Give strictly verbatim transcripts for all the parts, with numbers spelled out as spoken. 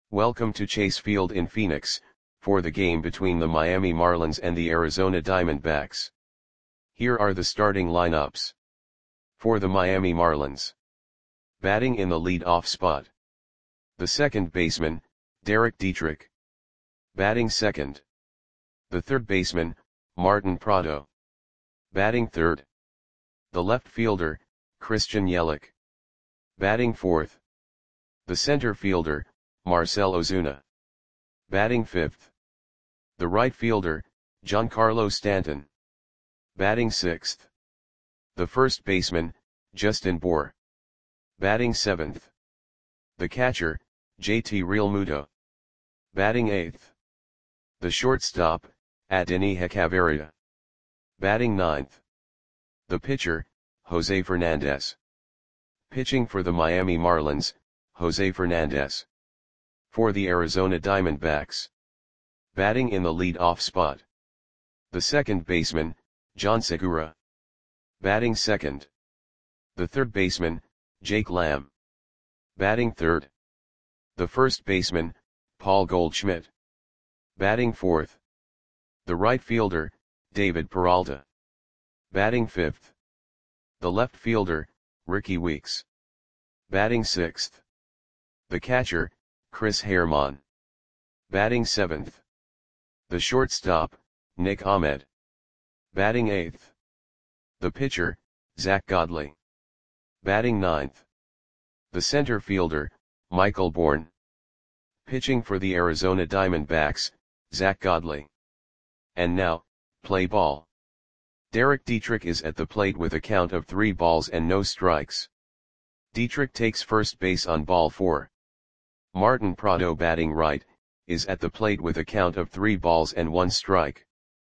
Welcome to Chase Field in Phoenix, for the game between the Miami Marlins and the Arizona Diamondbacks. Here are the starting lineups. For the Miami Marlins. Batting in the lead-off spot. The second baseman, Derek Dietrich. Batting second. The third baseman, Martin Prado. Batting third. The left fielder, Christian Yelich. Batting fourth. The center fielder, Marcell Ozuna. Batting fifth. The right fielder, Giancarlo Stanton. Batting sixth. The first baseman, Justin Bour. Batting seventh. The catcher, J T Realmuto. Batting eighth. The shortstop, Adeiny Hechavarria. Batting ninth. The pitcher, Jose Fernandez. Pitching for the Miami Marlins, Jose Fernandez. For the Arizona Diamondbacks. Batting in the lead-off spot. The second baseman, Jean Segura. Batting second. The third baseman, Jake Lamb. Batting third. The first baseman, Paul Goldschmidt. Batting fourth. The right fielder, David Peralta. Batting fifth. The left fielder, Rickie Weeks. Batting sixth. The catcher, Chris Herrmann. Batting seventh. The shortstop, Nick Ahmed. Batting eighth. The pitcher, Zack Godley. Batting ninth. The center fielder, Michael Bourn. Pitching for the Arizona Diamondbacks, Zack Godley. And now, play ball. Derek Dietrich is at the plate with a count of three balls and no strikes. Dietrich takes first base on ball four. Martin Prado, batting right, is at the plate with a count of three balls and one strike.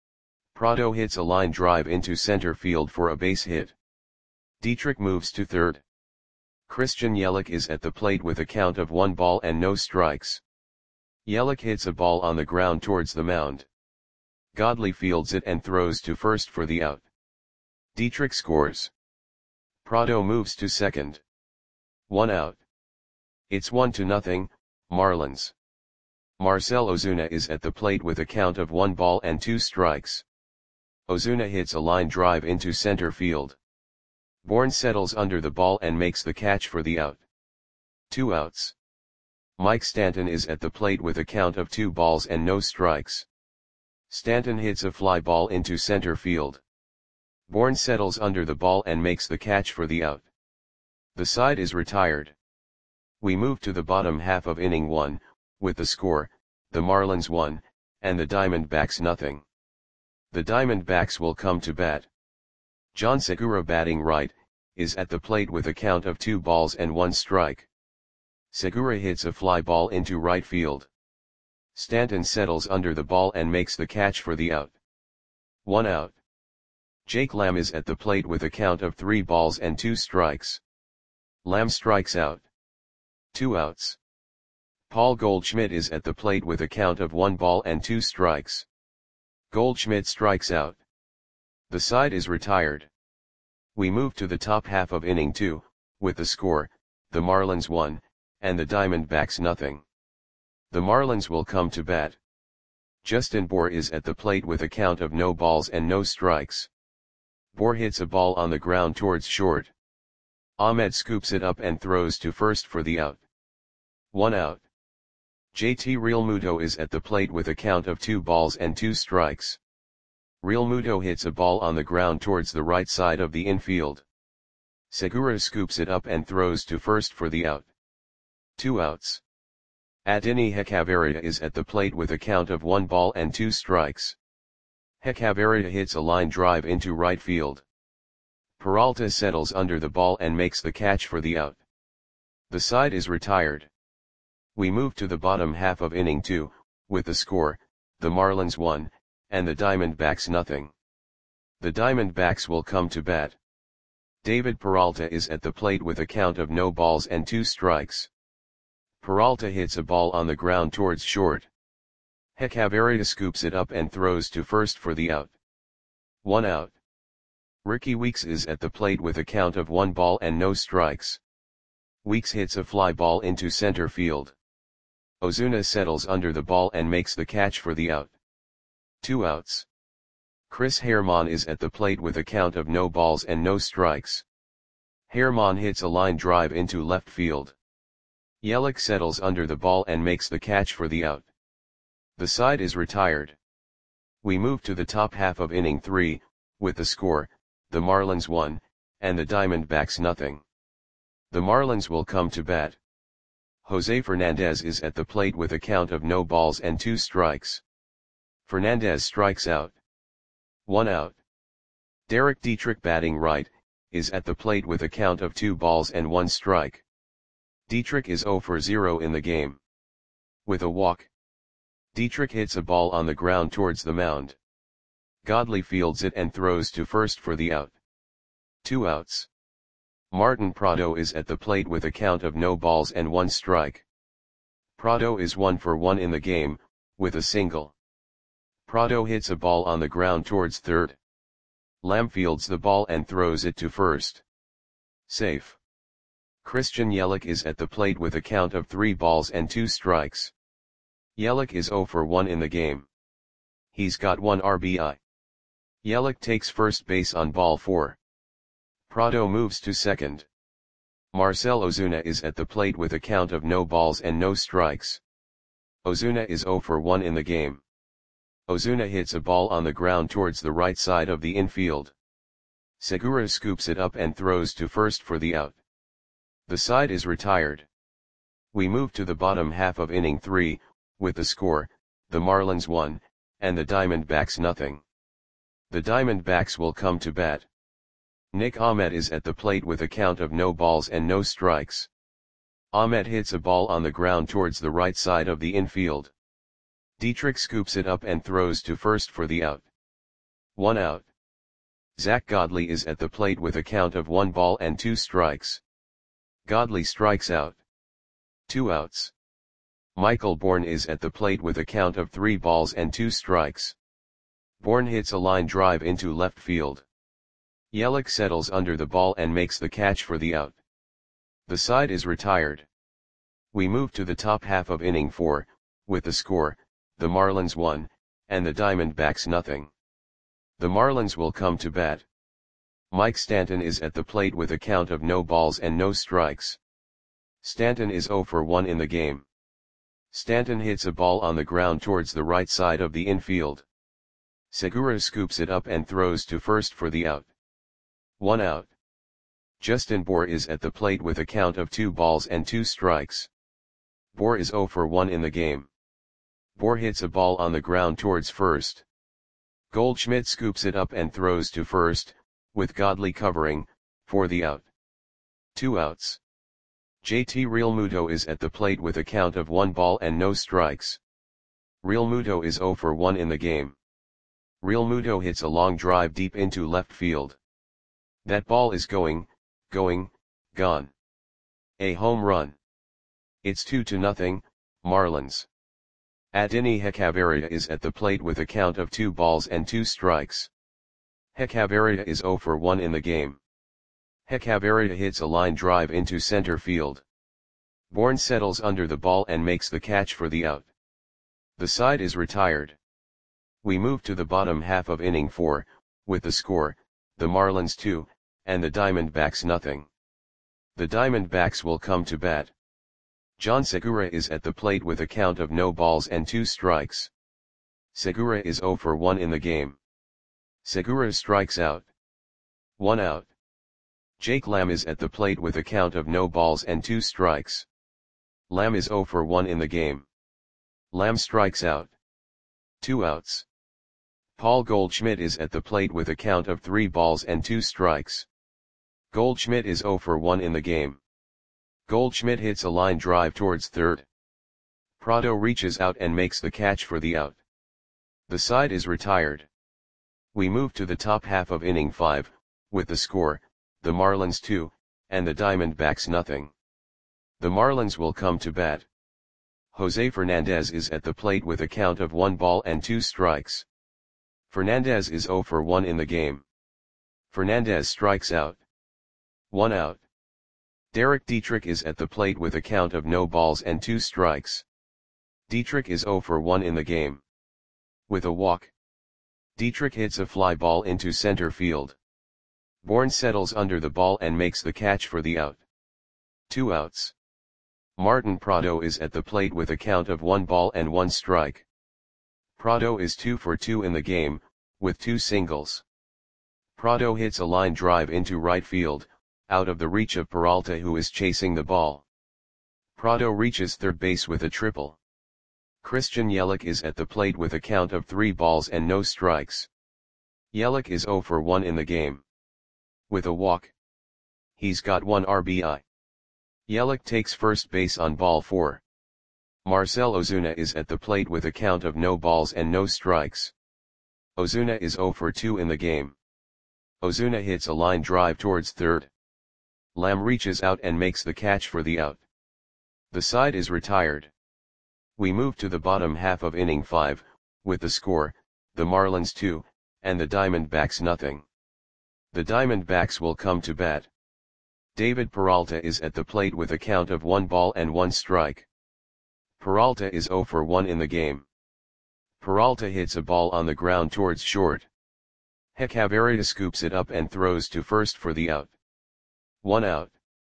Prado hits a line drive into center field for a base hit. Dietrich moves to third. Christian Yelich is at the plate with a count of one ball and no strikes. Yelich hits a ball on the ground towards the mound. Godley fields it and throws to first for the out. Dietrich scores. Prado moves to second. One out. It's one to nothing, Marlins. Marcell Ozuna is at the plate with a count of one ball and two strikes. Ozuna hits a line drive into center field. Bourn settles under the ball and makes the catch for the out. Two outs. Mike Stanton is at the plate with a count of two balls and no strikes. Stanton hits a fly ball into center field. Bourn settles under the ball and makes the catch for the out. The side is retired. We move to the bottom half of inning one, with the score, the Marlins one, and the Diamondbacks nothing. The Diamondbacks will come to bat. Jean Segura, batting right, is at the plate with a count of two balls and one strike. Segura hits a fly ball into right field. Stanton settles under the ball and makes the catch for the out. One out. Jake Lamb is at the plate with a count of three balls and two strikes. Lamb strikes out. Two outs. Paul Goldschmidt is at the plate with a count of one ball and two strikes. Goldschmidt strikes out. The side is retired. We move to the top half of inning two, with the score, the Marlins one, and the Diamondbacks nothing. The Marlins will come to bat. Justin Bour is at the plate with a count of no balls and no strikes. Bour hits a ball on the ground towards short. Ahmed scoops it up and throws to first for the out. One out. J T Realmuto is at the plate with a count of two balls and two strikes. Realmuto hits a ball on the ground towards the right side of the infield. Segura scoops it up and throws to first for the out. Two outs. Adeiny Hechavarria is at the plate with a count of one ball and two strikes. Hechavarria hits a line drive into right field. Peralta settles under the ball and makes the catch for the out. The side is retired. We move to the bottom half of inning two, with the score, the Marlins one, and the Diamondbacks nothing. The Diamondbacks will come to bat. David Peralta is at the plate with a count of no balls and two strikes. Peralta hits a ball on the ground towards short. Hechavarria scoops it up and throws to first for the out. One out. Rickie Weeks is at the plate with a count of one ball and no strikes. Weeks hits a fly ball into center field. Ozuna settles under the ball and makes the catch for the out. Two outs. Chris Herrmann is at the plate with a count of no balls and no strikes. Herrmann hits a line drive into left field. Yelich settles under the ball and makes the catch for the out. The side is retired. We move to the top half of inning three, with the score, the Marlins one, and the Diamondbacks nothing. The Marlins will come to bat. Jose Fernandez is at the plate with a count of no balls and two strikes. Fernandez strikes out. One out. Derek Dietrich, batting right, is at the plate with a count of two balls and one strike. Dietrich is zero for zero in the game. With a walk, Dietrich hits a ball on the ground towards the mound. Godley fields it and throws to first for the out. Two outs. Martin Prado is at the plate with a count of no balls and one strike. Prado is one for one in the game, with a single. Prado hits a ball on the ground towards third. Lamb fields the ball and throws it to first. Safe. Christian Yelich is at the plate with a count of three balls and two strikes. Yelich is zero for one in the game. He's got one R B I. Yelich takes first base on ball four. Prado moves to second. Marcell Ozuna is at the plate with a count of no balls and no strikes. Ozuna is zero for one in the game. Ozuna hits a ball on the ground towards the right side of the infield. Segura scoops it up and throws to first for the out. The side is retired. We move to the bottom half of inning three, with the score, the Marlins one, and the Diamondbacks nothing. The Diamondbacks will come to bat. Nick Ahmed is at the plate with a count of no balls and no strikes. Ahmed hits a ball on the ground towards the right side of the infield. Dietrich scoops it up and throws to first for the out. One out. Zach Godley is at the plate with a count of one ball and two strikes. Godley strikes out. Two outs. Michael Bourne is at the plate with a count of three balls and two strikes. Bourne hits a line drive into left field. Yelich settles under the ball and makes the catch for the out. The side is retired. We move to the top half of inning four, with the score, the Marlins one, and the Diamondbacks nothing. The Marlins will come to bat. Mike Stanton is at the plate with a count of no balls and no strikes. Stanton is zero for one in the game. Stanton hits a ball on the ground towards the right side of the infield. Segura scoops it up and throws to first for the out. One out. Justin Bour is at the plate with a count of two balls and two strikes. Bour is zero for one in the game. Bour hits a ball on the ground towards first. Goldschmidt scoops it up and throws to first, with Godley covering, for the out. Two outs. J T Realmuto is at the plate with a count of one ball and no strikes. Realmuto is zero for one in the game. Realmuto hits a long drive deep into left field. That ball is going, going, gone. A home run. It's two to nothing, Marlins. Adeiny Hechavarria is at the plate with a count of two balls and two strikes. Hechavarria is zero for one in the game. Hechavarria hits a line drive into center field. Bourne settles under the ball and makes the catch for the out. The side is retired. We move to the bottom half of inning four, with the score, the Marlins two, and the Diamondbacks nothing. The Diamondbacks will come to bat. John Segura is at the plate with a count of no balls and two strikes. Segura is zero for one in the game. Segura strikes out. One out. Jake Lamb is at the plate with a count of no balls and two strikes. Lamb is zero for one in the game. Lamb strikes out. Two outs. Paul Goldschmidt is at the plate with a count of three balls and two strikes. Goldschmidt is zero for one in the game. Goldschmidt hits a line drive towards third. Prado reaches out and makes the catch for the out. The side is retired. We move to the top half of inning five, with the score, the Marlins two, and the Diamondbacks nothing. The Marlins will come to bat. Jose Fernandez is at the plate with a count of one ball and two strikes. Fernandez is zero for one in the game. Fernandez strikes out. One out. Derek Dietrich is at the plate with a count of no balls and two strikes. Dietrich is zero for one in the game. With a walk, Dietrich hits a fly ball into center field. Bourne settles under the ball and makes the catch for the out. Two outs. Martin Prado is at the plate with a count of one ball and one strike. Prado is two for two in the game, with two singles. Prado hits a line drive into right field, out of the reach of Peralta, who is chasing the ball. Prado reaches third base with a triple. Christian Yelich is at the plate with a count of three balls and no strikes. Yelich is zero for one in the game. With a walk, he's got one R B I. Yelich takes first base on ball four. Marcell Ozuna is at the plate with a count of no balls and no strikes. Ozuna is zero for two in the game. Ozuna hits a line drive towards third. Lamb reaches out and makes the catch for the out. The side is retired. We move to the bottom half of inning five, with the score, the Marlins two, and the Diamondbacks nothing. The Diamondbacks will come to bat. David Peralta is at the plate with a count of one ball and one strike. Peralta is zero for one in the game. Peralta hits a ball on the ground towards short. Hechavarria scoops it up and throws to first for the out. One out.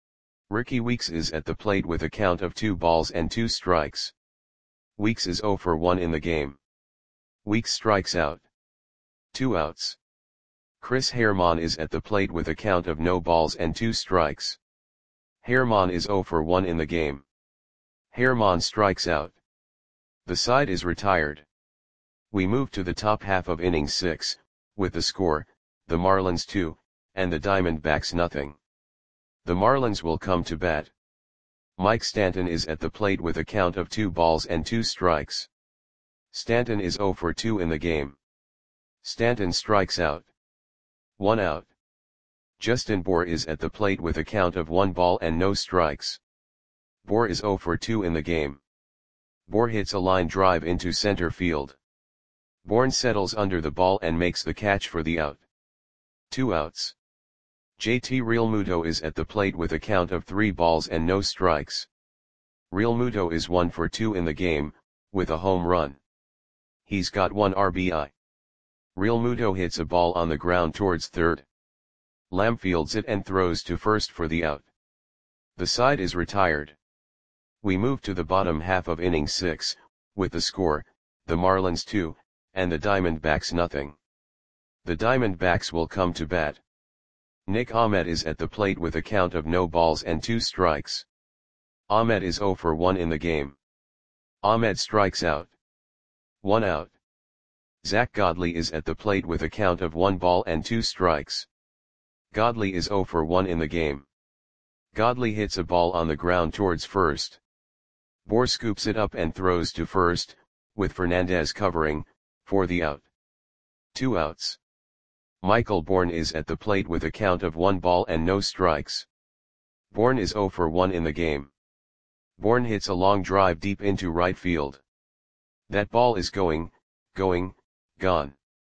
Ricky Weeks is at the plate with a count of two balls and two strikes. Weeks is zero for one in the game. Weeks strikes out. Two outs. Chris Herrmann is at the plate with a count of no balls and two strikes. Herrmann is zero for one in the game. Herrmann strikes out. The side is retired. We move to the top half of inning six, with the score, the Marlins two, and the Diamondbacks nothing. The Marlins will come to bat. Mike Stanton is at the plate with a count of two balls and two strikes. Stanton is zero for two in the game. Stanton strikes out. One out. Justin Bour is at the plate with a count of one ball and no strikes. Bour is zero for two in the game. Bour hits a line drive into center field. Bourne settles under the ball and makes the catch for the out. Two outs. J T Realmuto is at the plate with a count of three balls and no strikes. Realmuto is one for two in the game, with a home run. He's got one R B I. Realmuto hits a ball on the ground towards third. Lamb fields it and throws to first for the out. The side is retired. We move to the bottom half of inning six, with the score, the Marlins two, and the Diamondbacks nothing. The Diamondbacks will come to bat. Nick Ahmed is at the plate with a count of no balls and two strikes. Ahmed is zero for one in the game. Ahmed strikes out. One out. Zach Godley is at the plate with a count of one ball and two strikes. Godley is zero for one in the game. Godley hits a ball on the ground towards first. Bour scoops it up and throws to first, with Fernandez covering, for the out. Two outs. Michael Bourne is at the plate with a count of one ball and no strikes. Bourne is zero for one in the game. Bourne hits a long drive deep into right field. That ball is going, going, gone.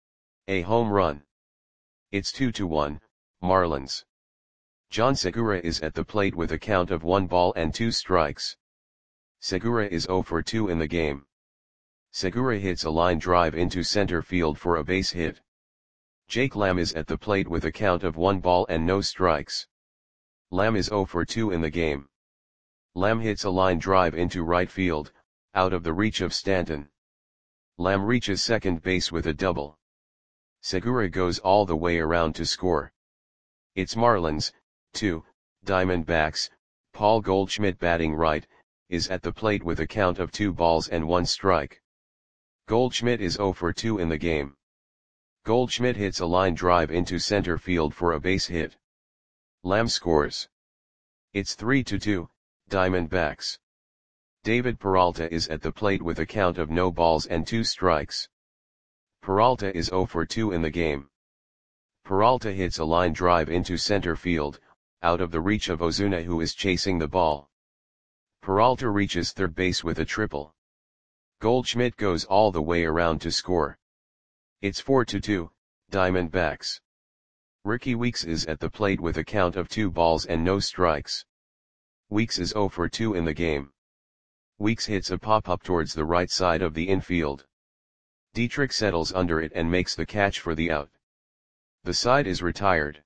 A home run. It's two to one, Marlins. John Segura is at the plate with a count of one ball and two strikes. Segura is zero for two in the game. Segura hits a line drive into center field for a base hit. Jake Lamb is at the plate with a count of one ball and no strikes. Lamb is zero for two in the game. Lamb hits a line drive into right field, out of the reach of Stanton. Lamb reaches second base with a double. Segura goes all the way around to score. It's Marlins, two, Diamondbacks. Paul Goldschmidt batting right, is at the plate with a count of two balls and one strike. Goldschmidt is zero for two in the game. Goldschmidt hits a line drive into center field for a base hit. Lamb scores. It's three to two, Diamondbacks. David Peralta is at the plate with a count of no balls and two strikes. Peralta is zero for two in the game. Peralta hits a line drive into center field, out of the reach of Ozuna, who is chasing the ball. Peralta reaches third base with a triple. Goldschmidt goes all the way around to score. It's four to two, Diamondbacks. Ricky Weeks is at the plate with a count of two balls and no strikes. Weeks is zero for two in the game. Weeks hits a pop-up towards the right side of the infield. Dietrich settles under it and makes the catch for the out. The side is retired.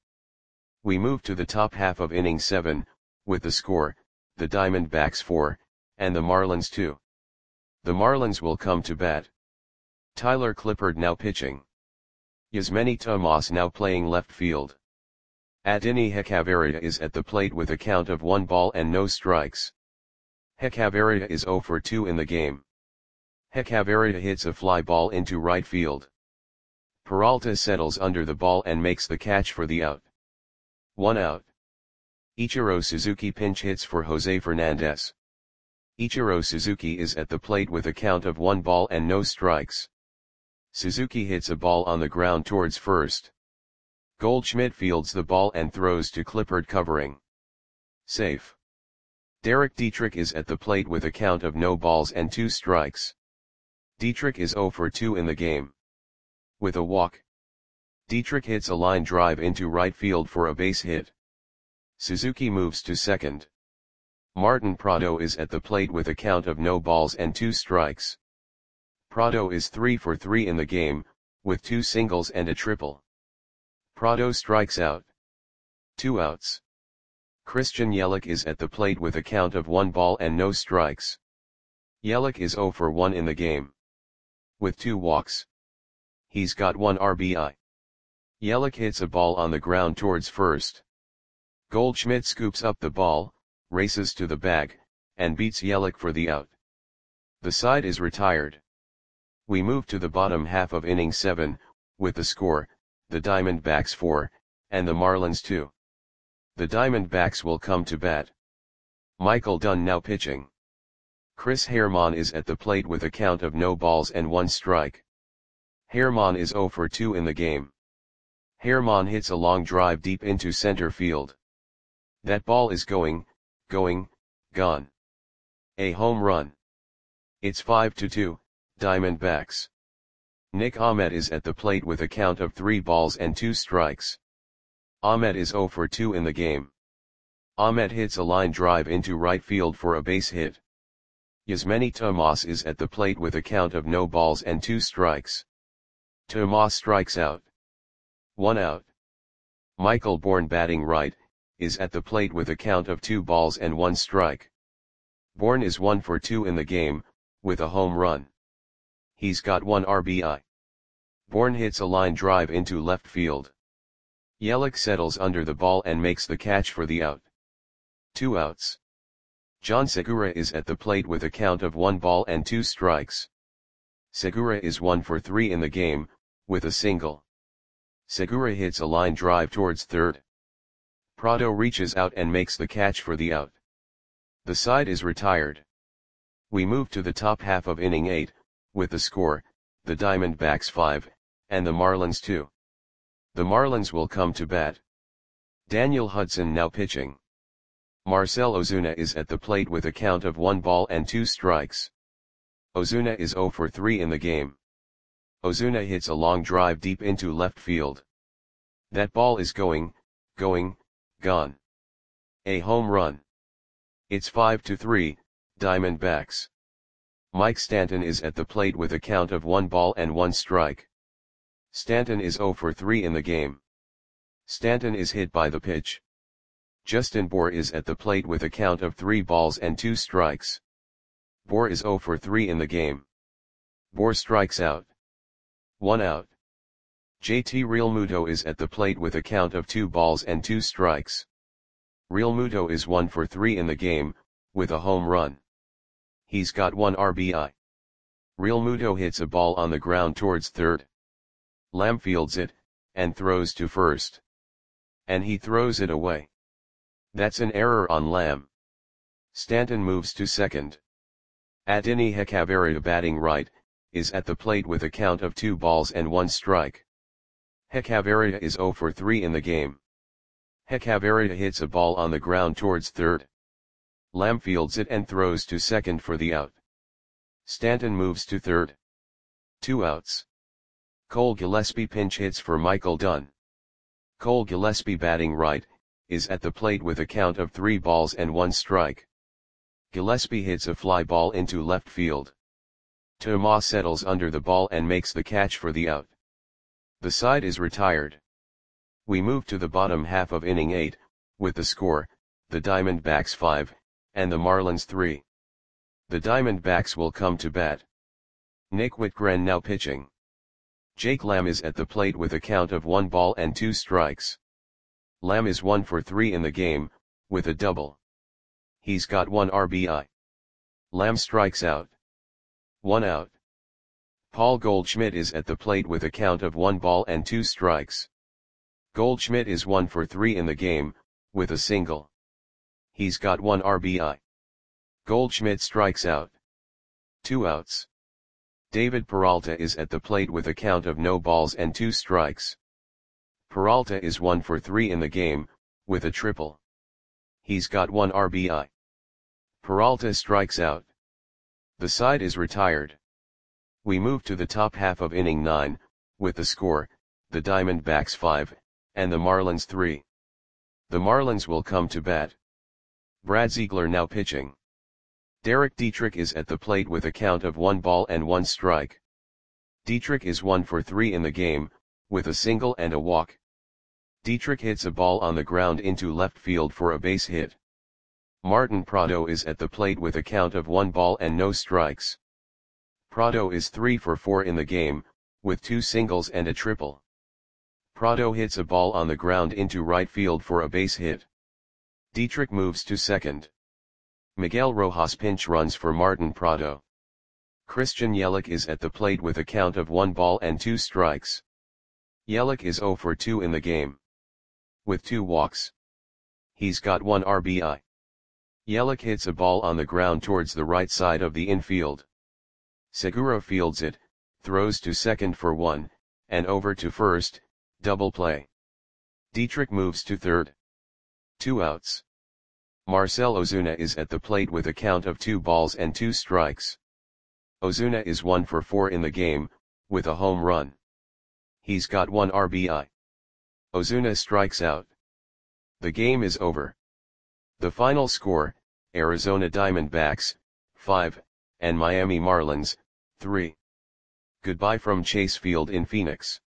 We move to the top half of inning seven, with the score, the Diamondbacks four, and the Marlins two. The Marlins will come to bat. Tyler Clippard now pitching. Yasmany Tomas now playing left field. Adeiny Hechavarria is at the plate with a count of one ball and no strikes. Hechavarria is zero for two in the game. Hechavarria hits a fly ball into right field. Peralta settles under the ball and makes the catch for the out. One out. Ichiro Suzuki pinch hits for Jose Fernandez. Ichiro Suzuki is at the plate with a count of one ball and no strikes. Suzuki hits a ball on the ground towards first. Goldschmidt fields the ball and throws to Clippard covering. Safe. Derek Dietrich is at the plate with a count of no balls and two strikes. Dietrich is zero for two in the game. With a walk. Dietrich hits a line drive into right field for a base hit. Suzuki moves to second. Martin Prado is at the plate with a count of no balls and two strikes. Prado is three for three in the game, with two singles and a triple. Prado strikes out. Two outs. Christian Yelich is at the plate with a count of one ball and no strikes. Yelich is zero for one in the game. With two walks. He's got one R B I. Yelich hits a ball on the ground towards first. Goldschmidt scoops up the ball, races to the bag, and beats Yelich for the out. The side is retired. We move to the bottom half of inning seven, with the score, the Diamondbacks four, and the Marlins two. The Diamondbacks will come to bat. Michael Dunn now pitching. Chris Herrmann is at the plate with a count of no balls and one strike. Herrmann is zero for two in the game. Herrmann hits a long drive deep into center field. That ball is going, going, gone. A home run. It's five to two, Diamondbacks. Nick Ahmed is at the plate with a count of three balls and two strikes. Ahmed is zero for two in the game. Ahmed hits a line drive into right field for a base hit. Yasmany Tomas is at the plate with a count of no balls and two strikes. Tomas strikes out. One out. Michael Bourne batting right, is at the plate with a count of two balls and one strike. Bourne is one for two in the game, with a home run. He's got one R B I. Bourne hits a line drive into left field. Yelich settles under the ball and makes the catch for the out. Two outs. John Segura is at the plate with a count of one ball and two strikes. Segura is one for three in the game, with a single. Segura hits a line drive towards third. Prado reaches out and makes the catch for the out. The side is retired. We move to the top half of inning eight, with the score, the Diamondbacks five, and the Marlins two. The Marlins will come to bat. Daniel Hudson now pitching. Marcell Ozuna is at the plate with a count of one ball and two strikes. Ozuna is zero for three in the game. Ozuna hits a long drive deep into left field. That ball is going, going, gone. A home run. It's five to three, Diamondbacks. Mike Stanton is at the plate with a count of one ball and one strike. Stanton is zero for three in the game. Stanton is hit by the pitch. Justin Bour is at the plate with a count of three balls and two strikes. Bour is zero for three in the game. Bour strikes out. One out. J T Realmuto is at the plate with a count of two balls and two strikes. Realmuto is one for three in the game, with a home run. He's got one R B I. Realmuto hits a ball on the ground towards third. Lamb fields it, and throws to first. And he throws it away. That's an error on Lamb. Stanton moves to second. Adeiny Hechavarria batting right, is at the plate with a count of two balls and one strike. Hechavarria is zero for three in the game. Hechavarria hits a ball on the ground towards third. Lamb fields it and throws to second for the out. Stanton moves to third. Two outs. Cole Gillespie pinch hits for Michael Dunn. Cole Gillespie batting right, is at the plate with a count of three balls and one strike. Gillespie hits a fly ball into left field. Tomas settles under the ball and makes the catch for the out. The side is retired. We move to the bottom half of inning eight, with the score, the Diamondbacks five, and the Marlins three. The Diamondbacks will come to bat. Nick Whitgren now pitching. Jake Lamb is at the plate with a count of one ball and two strikes. Lamb is one for three in the game, with a double. He's got one R B I. Lamb strikes out. One out. Paul Goldschmidt is at the plate with a count of one ball and two strikes. Goldschmidt is one for three in the game, with a single. He's got one R B I. Goldschmidt strikes out. Two outs. David Peralta is at the plate with a count of no balls and two strikes. Peralta is one for three in the game, with a triple. He's got one R B I. Peralta strikes out. The side is retired. We move to the top half of inning nine, with the score, the Diamondbacks five, and the Marlins three. The Marlins will come to bat. Brad Ziegler now pitching. Derek Dietrich is at the plate with a count of one ball and one strike. Dietrich is one for three in the game, with a single and a walk. Dietrich hits a ball on the ground into left field for a base hit. Martin Prado is at the plate with a count of one ball and no strikes. Prado is three for four in the game, with two singles and a triple. Prado hits a ball on the ground into right field for a base hit. Dietrich moves to second. Miguel Rojas pinch runs for Martin Prado. Christian Yelich is at the plate with a count of one ball and two strikes. Yelich is zero for two in the game, with two walks. He's got one R B I. Yelich hits a ball on the ground towards the right side of the infield. Segura fields it, throws to second for one, and over to first, double play. Dietrich moves to third. Two outs. Marcell Ozuna is at the plate with a count of two balls and two strikes. Ozuna is one for four in the game, with a home run. He's got one R B I. Ozuna strikes out. The game is over. The final score, Arizona Diamondbacks, five, and Miami Marlins, three. Goodbye from Chase Field in Phoenix.